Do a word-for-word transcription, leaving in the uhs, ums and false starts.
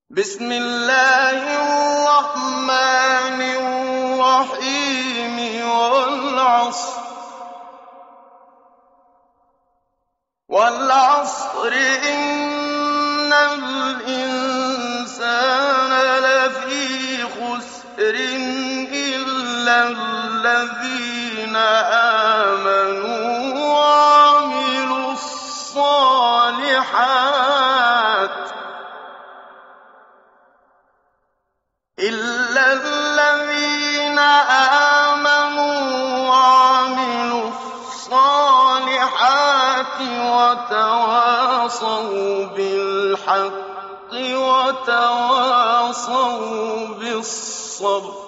بسم الله الرحمن الرحيم والعصر والعصر إن الإنسان لفي خسر إلا الذين آمنوا وعملوا الصالحات إلا الذين آمنوا وعملوا الصالحات وتواصوا بالحق وتواصوا بالصبر